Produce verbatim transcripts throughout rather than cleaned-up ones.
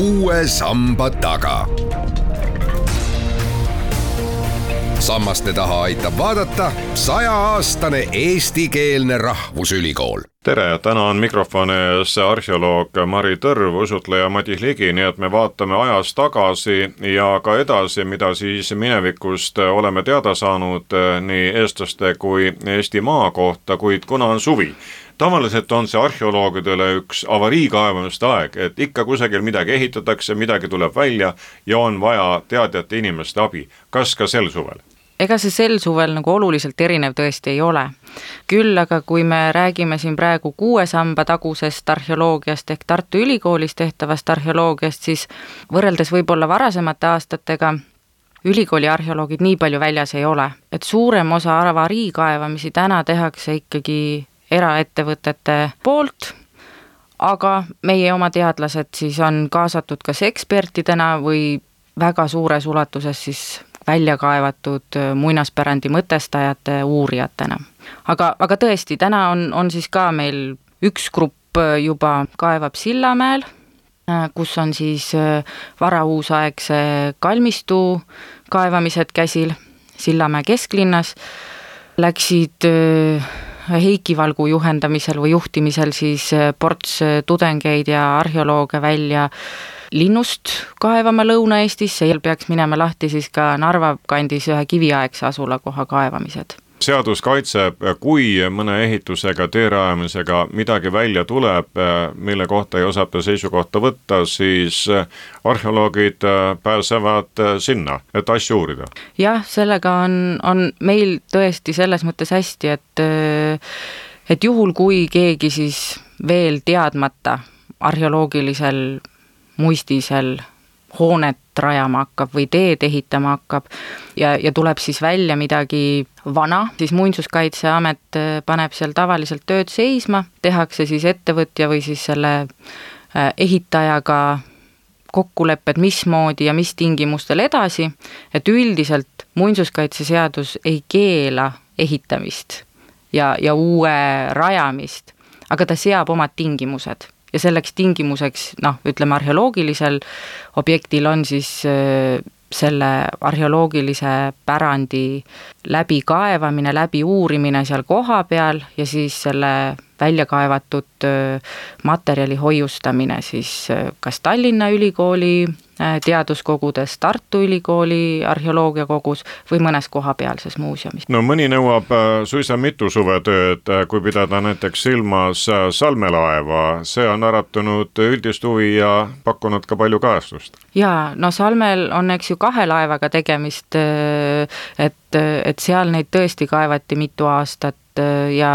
Kuue samba taga. Sammaste taha aitab vaadata sajaaastane eestikeelne rahvusülikool. Tere, täna on mikrofoni ees arheoloog Mari Tõrv, usutleja Madis Ligi, nii et me vaatame ajas tagasi ja ka edasi, mida siis minevikust oleme teada saanud nii eestlaste kui Eesti maa kohta, kuid kuna on suvi. Tavaliselt on see arheoloogidele üks avariikaevamiste aeg, et ikka kusagil midagi ehitatakse, midagi tuleb välja ja on vaja teadjate inimeste abi. Kas ka sel suvel? Ega see sel suvel nagu oluliselt erinev tõesti ei ole. Küll aga kui me räägime siin praegu kuue samba tagusest arheoloogiast ehk Tartu Ülikoolis tehtavast arheoloogiast, siis võrreldes võib-olla varasemate aastatega ülikooli arheoloogid nii palju väljas ei ole. Et suurem osa avariikaevamisi täna tehakse ikkagi eraettevõtete poolt, aga meie oma teadlased siis on kaasatud kas ekspertidena või väga suures ulatuses siis välja kaevatud muinaspärandi mõtestajate uurijatena. Aga, aga tõesti, täna on, on siis ka meil üks grupp juba kaevab Sillamäel, kus on siis varauusaegse kalmistu kaevamised käsil Sillamäe kesklinnas. Läksid Heiki Valgu juhendamisel või juhtimisel siis ports tudengeid ja arheolooge välja linnust kaevama Lõuna-Eestis, seal peaks minema lahti siis ka Narva kandis ühe kiviaegse asulakoha kaevamised. Seadus kaitseb, kui mõne ehitusega, teerajamisega midagi välja tuleb, mille kohta ei osata seisukohta võtta, siis arheoloogid pääsevad sinna, et asju uurida. Jah, sellega on, on meil tõesti selles mõttes hästi, et, et juhul kui keegi siis veel teadmata arheoloogilisel muistisel hoonet rajama hakkab või teed ehitama hakkab ja, ja tuleb siis välja midagi vana, siis Muinsuskaitseamet paneb seal tavaliselt tööd seisma, tehakse siis ettevõtja või siis selle ehitajaga kokkulepped, mismoodi ja mis tingimustel edasi, et üldiselt muinsuskaitseseadus ei keela ehitamist ja, ja uue rajamist, aga ta seab omad tingimused. Ja selleks tingimuseks, noh, ütleme arheoloogilisel objektil on siis selle arheoloogilise pärandi läbi kaevamine, läbi uurimine seal koha peal ja siis selle välja kaevatud materjali hoiustamine siis kas Tallinna Ülikooli teaduskogudes, Tartu Ülikooli arheoloogiakogus või mõnes kohapealses muuseumis. No mõni nõuab suisa mitu suvetööd, kui pidada näiteks silmas Salmelaeva. See on äratunud üldist huvi ja pakkunud ka palju kajastust. Jaa, no Salmel on eks ju kahe laevaga tegemist, et, et seal neid tõesti kaevati mitu aastat ja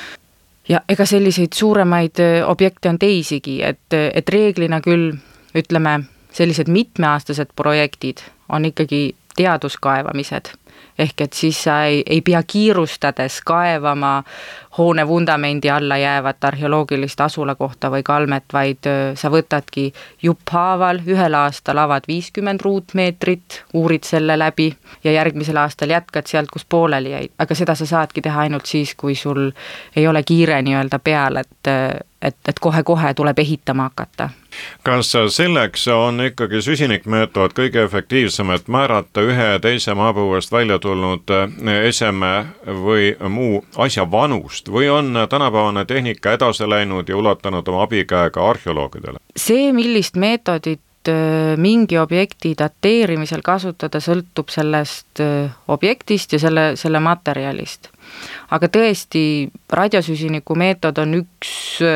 ja ega selliseid suuremaid objekte on teisigi, et, et reeglina küll, ütleme, sellised mitmeaastased projektid on ikkagi teaduskaevamised. Ehk et siis sa ei, ei pea kiirustades kaevama hoone vundamendi alla jäävat arheoloogilist asula kohta või kalmet, vaid sa võtadki jupphaaval, ühel aastal avad viiskümmend ruutmeetrit, uurid selle läbi ja järgmisel aastal jätkad sealt, kus pooleli jäid. Aga seda sa saadki teha ainult siis, kui sul ei ole kiire nii-öelda peal, et, et, et kohe-kohe tuleb ehitama hakata. Kas selleks on ikkagi süsinikmeetod kõige efektiivsem, et määrata ühe teise maapõuest välja tulnud eseme või muu asja vanust või on tänapäevane tehnika edasi läinud ja ulatanud oma abikäega arheoloogidele? See, millist meetodit mingi objekti dateerimisel kasutada, sõltub sellest objektist ja selle, selle materjalist. Aga tõesti, radiosüsiniku meetod on üks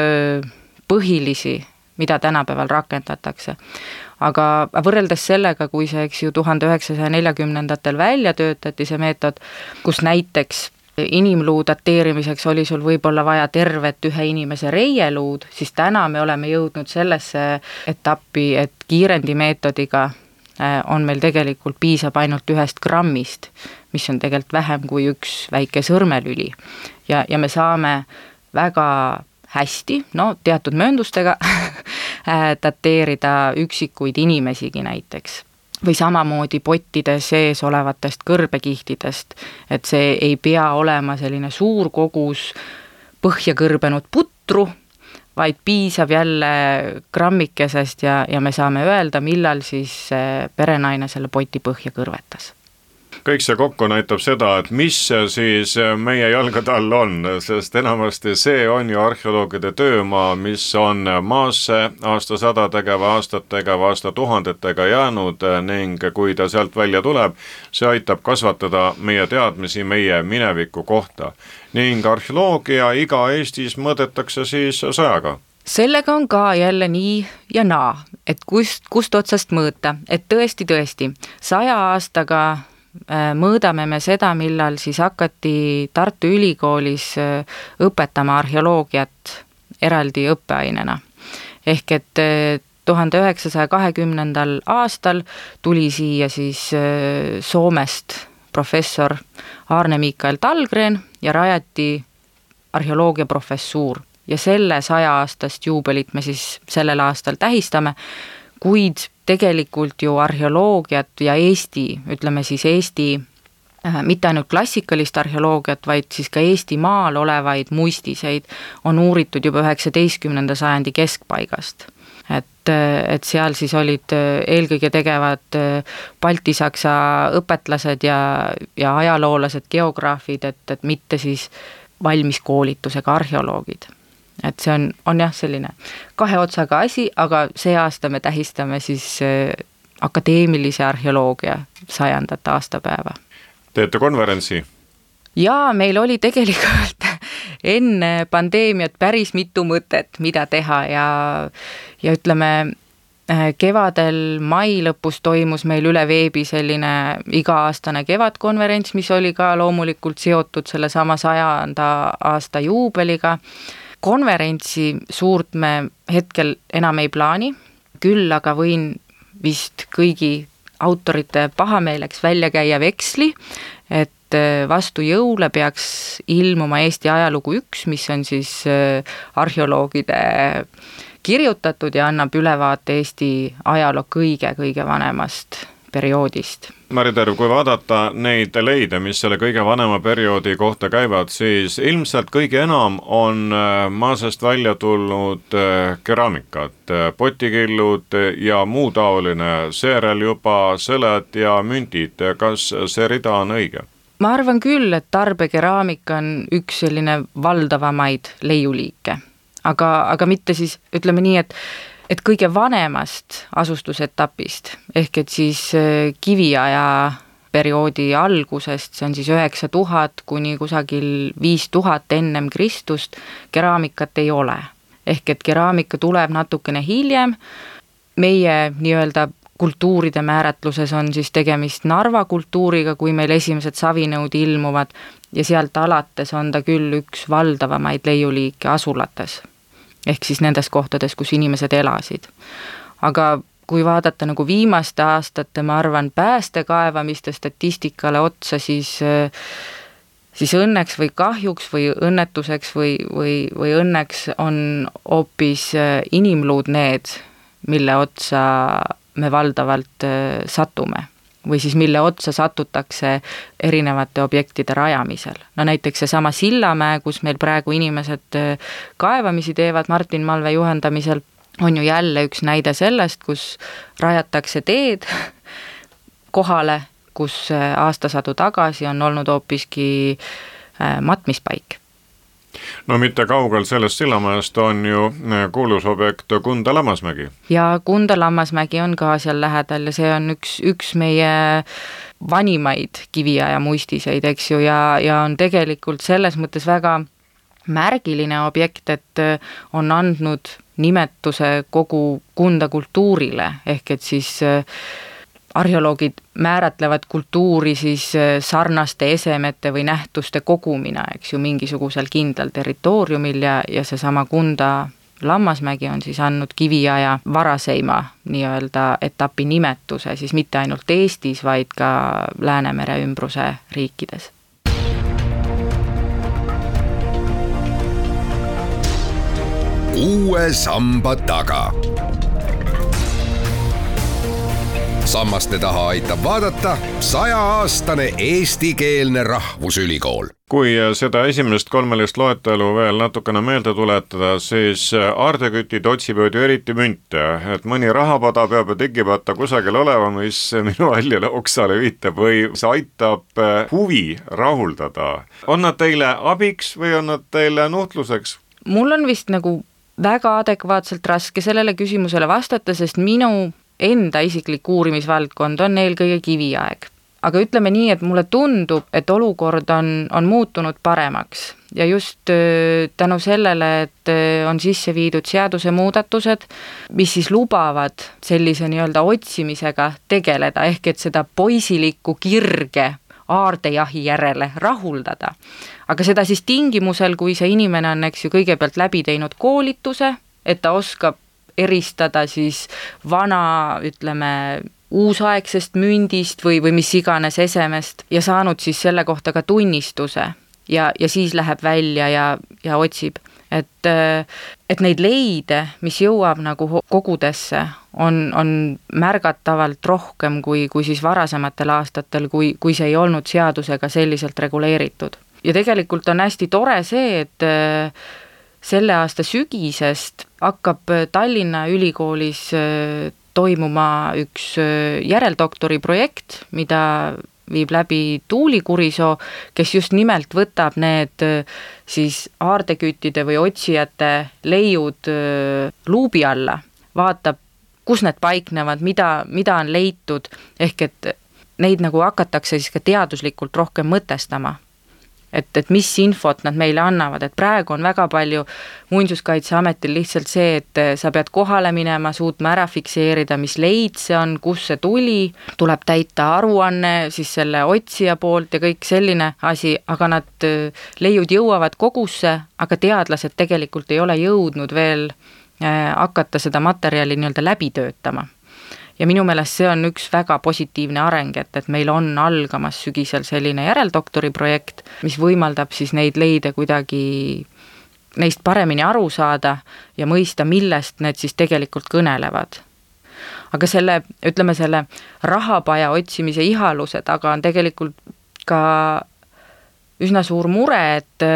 põhilisi, mida tänapäeval rakendatakse. Aga võrreldes sellega, kui see eks ju tuhande üheksasaja neljakümnendatel välja töötati see meetod, kus näiteks inimluu dateerimiseks oli sul võib-olla vaja tervet ühe inimese reieluud, siis täna me oleme jõudnud sellesse etappi, et kiirendimeetodiga on meil tegelikult piisab ainult ühest grammist, mis on tegelikult vähem kui üks väike sõrmelüli. Ja, ja me saame väga hästi, no teatud mööndustega dateerida üksikuid inimesigi näiteks. Või samamoodi pottide sees olevatest kõrbekihtidest, et see ei pea olema selline suur kogus põhja kõrbenud putru, vaid piisab jälle grammikesest ja, ja me saame öelda, millal siis perenaine selle poti põhja kõrvetas. Kõik see kokku näitab seda, et mis siis meie jalgade all on, sest enamasti see on ju arheoloogide töömaa, mis on maasse aastasadadega või aastatega või aastatuhandetega jäänud ning kui ta sealt välja tuleb, see aitab kasvatada meie teadmisi meie mineviku kohta. Ning arheoloogia iga Eestis mõõdetakse siis sajaga. Sellega on ka jälle nii ja naa, et kust, kust otsast mõõta, et tõesti, tõesti, saja aastaga mõõdame me seda, millal siis hakati Tartu Ülikoolis õpetama arheoloogiat eraldi õppeainena. Ehk et tuhande üheksasaja kahekümnendal aastal tuli siia siis Soomest professor Arne Mikael Tallgren ja rajati arheoloogia professuur. Ja selle saja aastast juubelit me siis sellel aastal tähistame, kuid tegelikult ju arheoloogiat ja Eesti, ütleme siis Eesti, äh, mitte ainult klassikalist arheoloogiat, vaid siis ka Eesti maal olevaid muistiseid on uuritud juba üheksateistkümnenda sajandi keskpaigast. Et, et seal siis olid eelkõige tegevad baltisaksa õpetlased ja, ja ajaloolased, geograafid, et, et mitte siis valmis koolitusega arheoloogid. Et see on, on jah selline kahe otsaga asi, aga see aasta me tähistame siis akadeemilise arheoloogia sajandat aastapäeva. Teete konverentsi? Jaa, meil oli tegelikult enne pandeemiat päris mitu mõtet, mida teha ja, ja ütleme, kevadel mai lõpus toimus meil üle veebi selline iga-aastane kevadkonverents, mis oli ka loomulikult seotud selle sama sajanda aasta juubeliga. Konverentsi suurt me hetkel enam ei plaani, küll aga võin vist kõigi autorite pahameeleks välja käia veksli, et vastu jõule peaks ilmuma Eesti ajalugu üks, mis on siis arheoloogide kirjutatud ja annab ülevaate Eesti ajaloo kõige-kõige vanemast perioodist. Mari Tõrv, kui vaadata neid leide, mis selle kõige vanema perioodi kohta käivad, siis ilmselt kõige enam on maasest välja tulnud keraamikat, potikillud ja muu taoline, seerel juba sõled ja mündid. Kas see rida on õige? Ma arvan küll, et tarbekeraamika on üks selline valdavamaid leiuliike, aga, aga mitte siis, ütleme nii, et et kõige vanemast asustusetapist, ehk et siis kiviaja perioodi algusest, see on siis üheksa tuhat kuni kusagil viis tuhat ennem Kristust, keraamikat ei ole. Ehk et keraamika tuleb natukene hiljem, meie nii-öelda kultuuride määratluses on siis tegemist Narva kultuuriga, kui meil esimesed savinõud ilmuvad ja sealt alates on ta küll üks valdavamaid leiuliike asulates. Ehk siis nendes kohtades, kus inimesed elasid. Aga kui vaadata nagu viimaste aastate, ma arvan, päästekaevamiste statistikale otsa, siis, siis õnneks või kahjuks või õnnetuseks või, või, või õnneks on hoopis inimluud need, mille otsa me valdavalt satume. Või siis mille otsa satutakse erinevate objektide rajamisel. No näiteks see sama Sillamäe, kus meil praegu inimesed kaevamisi teevad Martin Malve juhendamisel, on ju jälle üks näide sellest, kus rajatakse teed kohale, kus aastasadu tagasi on olnud hoopiski matmispaik. No mitte kaugel sellest Sillamäest on ju kuulus objekt Kunda Lammasmägi. Ja Kunda Lammasmägi on ka seal lähedal ja see on üks, üks meie vanimaid kiviaja muistiseid, eks ju, ja, ja on tegelikult selles mõttes väga märgiline objekt, et on andnud nimetuse kogu Kunda kultuurile, ehk et siis arheoloogid määratlevad kultuuri siis sarnaste esemete või nähtuste kogumina, eks ju, mingisugusel kindlal territooriumil ja, ja see sama Kunda Lammasmägi on siis andnud kiviaja varaseima nii-öelda etapi nimetuse siis mitte ainult Eestis, vaid ka Läänemere ümbruse riikides. Uue samba taga. sammaste taha aitab vaadata sajaaastane eestikeelne rahvusülikool. Kui seda esimest kolmelist loetelu veel natukene meelde tuletada, siis aardekütid otsivad ju eriti münte, et mõni rahapada peab ja tegipata kusagil oleva, mis minu väljale oksale viitab või see aitab huvi rahuldada. On nad teile abiks või on nad teile nuhtluseks? Mul on vist nagu väga adekvaatselt raske sellele küsimusele vastata, sest minu enda isiklik uurimisvaldkond on eelkõige kiviaeg. Aga ütleme nii, et mulle tundub, et olukord on, on muutunud paremaks ja just tänu sellele, et on sisse viidud seaduse muudatused, mis siis lubavad sellise nii-öelda otsimisega tegeleda, ehk et seda poisilikku kirge aardejahi järele rahuldada. Aga seda siis tingimusel, kui see inimene on, eks ju, kõigepealt läbi teinud koolituse, et ta oskab eristada siis vana, ütleme, uusaegsest mündist või, või mis iganes esemest ja saanud siis selle kohta ka tunnistuse ja, ja siis läheb välja ja, ja otsib. Et, et neid leide, mis jõuab nagu kogudesse, on, on märgatavalt rohkem kui, kui siis varasematel aastatel, kui, kui see ei olnud seadusega selliselt reguleeritud. Ja tegelikult on hästi tore see, et selle aasta sügisest hakkab Tallinna Ülikoolis toimuma üks järeldoktori projekt, mida viib läbi Tuuli Kurisoo, kes just nimelt võtab need siis aardeküttide või otsijate leiud luubi alla, vaatab, kus need paiknevad, mida, mida on leitud, ehk et neid nagu hakatakse siis ka teaduslikult rohkem mõtestama. Et, et mis infot nad meile annavad, et praegu on väga palju Muinsuskaitseametil lihtsalt see, et sa pead kohale minema, suutma ära fikseerida, mis leid see on, kus see tuli, tuleb täita aruanne siis selle otsija poolt ja kõik selline asi, aga nad leiud jõuavad kogusse, aga teadlased tegelikult ei ole jõudnud veel hakata seda materjali nii-öelda läbi töötama. Ja minu meelest see on üks väga positiivne areng, et, et meil on algamas sügisel selline järeldoktori projekt, mis võimaldab siis neid leide kuidagi neist paremini aru saada ja mõista, millest need siis tegelikult kõnelevad. Aga selle, ütleme selle rahapaja otsimise ihaluse taga on tegelikult ka üsna suur mure, et,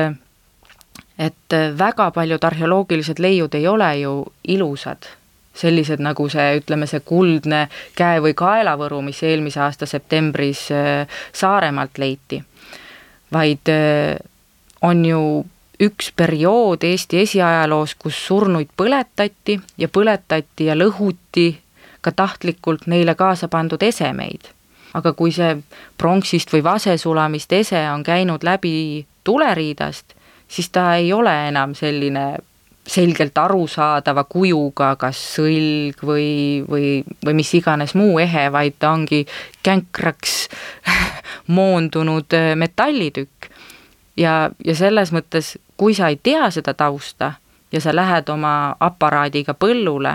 et väga paljud arheoloogilised leiud ei ole ju ilusad. Sellised nagu see, ütleme see kuldne käe- või kaelavõru, mis eelmise aasta septembris Saaremaalt leiti. Vaid on ju üks periood Eesti esiajaloos, kus surnuid põletati ja põletati ja lõhuti ka tahtlikult neile kaasa pandud esemeid. Aga kui see pronksist või vasesulamist ese on käinud läbi tuleriidast, siis ta ei ole enam selline selgelt arusaadava kujuga, kas sõlg või, või, või mis iganes muu ehe, vaid ta ongi känkraks moondunud metallitükk. Ja, ja selles mõttes, kui sa ei tea seda tausta ja sa lähed oma aparaadiga põllule,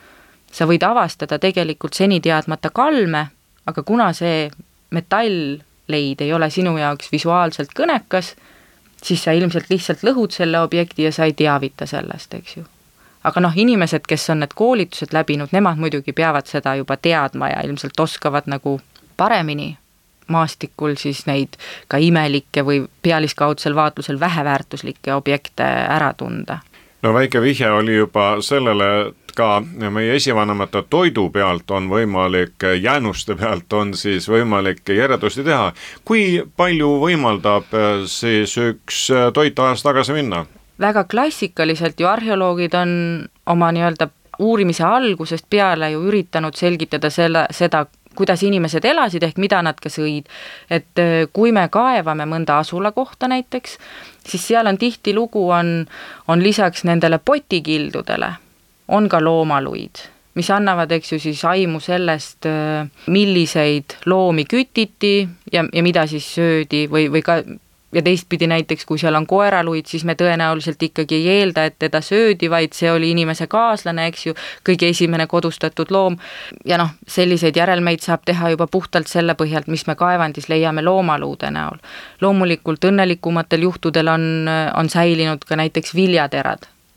sa võid avastada tegelikult seni teadmata kalme, aga kuna see metallleid ei ole sinu jaoks visuaalselt kõnekas, siis sa ilmselt lihtsalt lõhud selle objekti ja sa ei teavita sellest, eks ju. Aga noh, inimesed, kes on need koolitused läbinud, nemad muidugi peavad seda juba teadma ja ilmselt oskavad nagu paremini maastikul siis neid ka imelikke või pealiskaudsel vaatlusel väheväärtuslikke objekte ära tunda. No väike vihje oli juba sellele, ka meie esivanemate toidu pealt on võimalik, jäänuste pealt on siis võimalik järeldusi teha. Kui palju võimaldab siis üks toit ajas tagasi minna? Väga klassikaliselt ju arheoloogid on oma nii-öelda uurimise algusest peale ju üritanud selgitada selle, seda, kuidas inimesed elasid ehk mida nad ka sõid. Et kui me kaevame mõnda asula kohta näiteks, siis seal on tihti lugu on, on lisaks nendele potikildudele on ka loomaluid, mis annavad, eks ju, siis aimu sellest, milliseid loomi kütiti ja, ja mida siis söödi või, või ka, ja teistpidi näiteks, kui seal on koeraluid, siis me tõenäoliselt ikkagi ei eelda, et teda söödi, vaid see oli inimese kaaslane, eks ju, kõige esimene kodustatud loom. Ja noh, selliseid järelmeid saab teha juba puhtalt selle põhjalt, mis me kaevandis leiame loomaluude näol. Loomulikult õnnelikumatel juhtudel on, on säilinud ka näiteks viljaterad,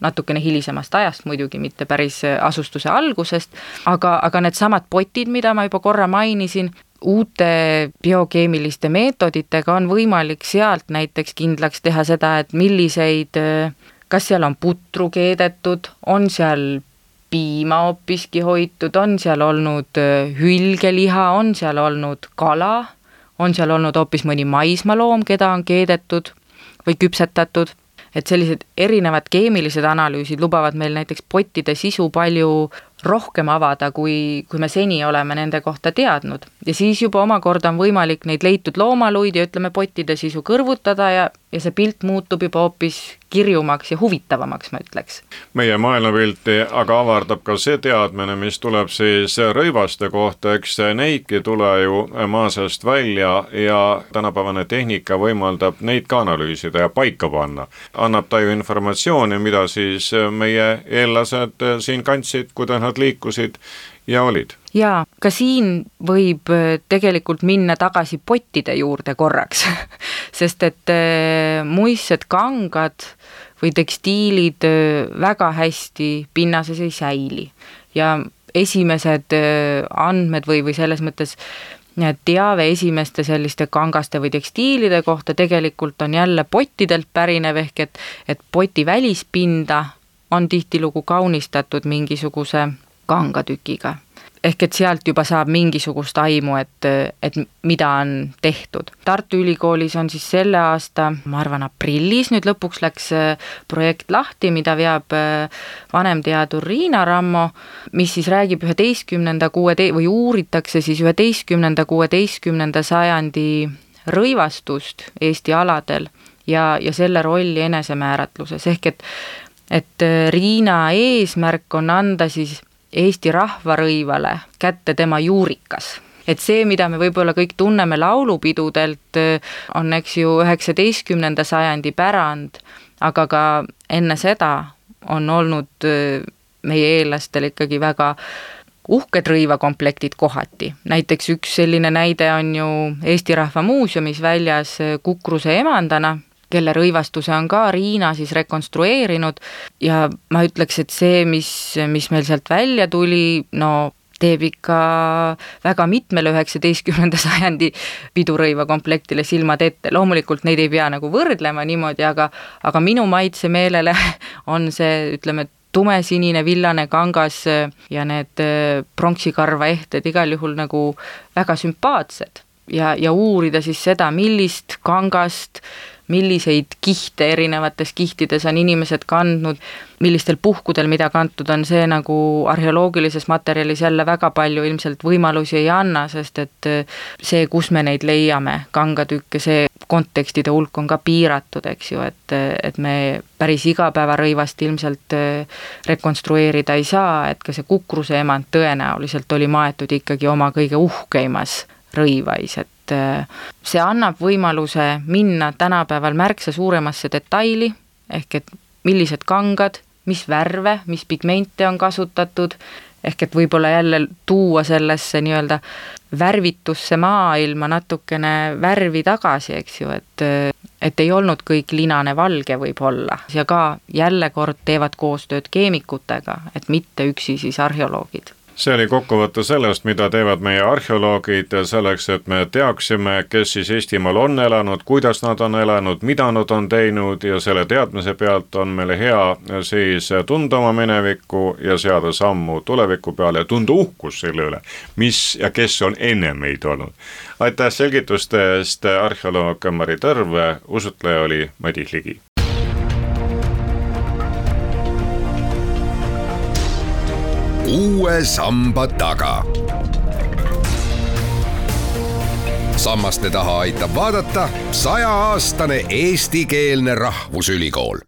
natukene hilisemast ajast muidugi, mitte päris asustuse algusest, aga, aga need samad potid, mida ma juba korra mainisin, uute biokeemiliste meetoditega on võimalik sealt näiteks kindlaks teha seda, et milliseid, kas seal on putru keedetud, on seal piima hoopiski hoitud, on seal olnud hülgeliha, on seal olnud kala, on seal olnud hoopis mõni maismaloom, keda on keedetud või küpsetatud. Et sellised erinevad keemilised analüüsid lubavad meil näiteks pottide sisu palju rohkem avada, kui, kui me seni oleme nende kohta teadnud. Ja siis juba omakorda on võimalik neid leitud loomaluid ja ütleme pottide sisu kõrvutada ja, ja see pilt muutub juba hoopis kirjumaks ja huvitavamaks, ma ütleks. Meie maailmapilti aga avardab ka see teadmine, mis tuleb siis rõivaste kohta, eks neidki tule ju maasest välja ja tänapäevane tehnika võimaldab neid ka analüüsida ja paika panna. Annab ta ju informatsiooni, mida siis meie eellased siin kandsid, kuidas nad liikusid ja olid. Jaa, ka siin võib tegelikult minna tagasi pottide juurde korraks, sest et muistsed kangad või tekstiilid väga hästi pinnases ei säili ja esimesed andmed või, või selles mõttes teave esimeste selliste kangaste või tekstiilide kohta tegelikult on jälle pottidelt pärinev ehk et, et poti välispinda on tihtilugu kaunistatud mingisuguse kangatükiga. Ehk et sealt juba saab mingisugust aimu, et, et mida on tehtud. Tartu Ülikoolis on siis selle aasta, ma arvan aprillis, nüüd lõpuks läks projekt lahti, mida veab vanemteadur Riina Rammo, mis siis räägib üheteistkümnenda kuuete- või uuritakse siis üheteistkümnenda kuueteistkümnenda sajandi rõivastust Eesti aladel ja, ja selle rolli enesemääratluses. Ehk et, et Riina eesmärk on anda siis Eesti rahvarõivale kätte tema juurikas. Et see, mida me võib-olla kõik tunneme laulupidudelt, on eks ju üheksateistkümnenda sajandi pärand, aga ka enne seda on olnud meie eellastel ikkagi väga uhked rõivakomplektid kohati. Näiteks üks selline näide on ju Eesti Rahva Muuseumis väljas Kukruse emandana, kelle rõivastuse on ka Riina siis rekonstrueerinud ja ma ütleks, et see, mis, mis meil sealt välja tuli, no teeb ikka väga mitmele üheksateistkümnenda sajandi pidurõivakomplektile silmad ette. Loomulikult neid ei pea nagu võrdlema niimoodi, aga, aga minu maitsemeelele on see, ütleme, tumesinine villane kangas ja need pronksikarva ehted igal juhul nagu väga sümpaatsed ja, ja uurida siis seda, millist kangast, milliseid kihte erinevates kihtides on inimesed kandnud, millistel puhkudel mida kantud on, see nagu arheoloogilises materjalis jälle väga palju ilmselt võimalusi ei anna, sest et see, kus me neid leiame, kangatükke, see kontekstide hulk on ka piiratud, eks ju, et, et me päris igapäevarõivast ilmselt rekonstrueerida ei saa, et ka see Kukruse emand tõenäoliselt oli maetud ikkagi oma kõige uhkeimas rõivais, et see annab võimaluse minna tänapäeval märksa suuremasse detaili, ehk et millised kangad, mis värve, mis pigmente on kasutatud, ehk et võib-olla jälle tuua sellesse nii-öelda värvitusse maailma natukene värvi tagasi, eks ju, et, et ei olnud kõik linane valge võib-olla ja ka jälle kord teevad koostööd keemikutega, et mitte üksi siis arheoloogid. See oli kokkuvõte sellest, mida teevad meie arheoloogid selleks, et me teaksime, kes siis Eestimaal on elanud, kuidas nad on elanud, mida nad on teinud ja selle teadmise pealt on meile hea siis tunda oma minevikku ja seada sammu tuleviku peale ja tunda uhkus selle üle, mis ja kes on enne meid olnud. Aitäh selgituste eest, arheoloog Mari Tõrv, usutleja oli Madis Ligi. Uue samba taga. Sammaste taha aitab vaadata sajaaastane eestikeelne rahvusülikool.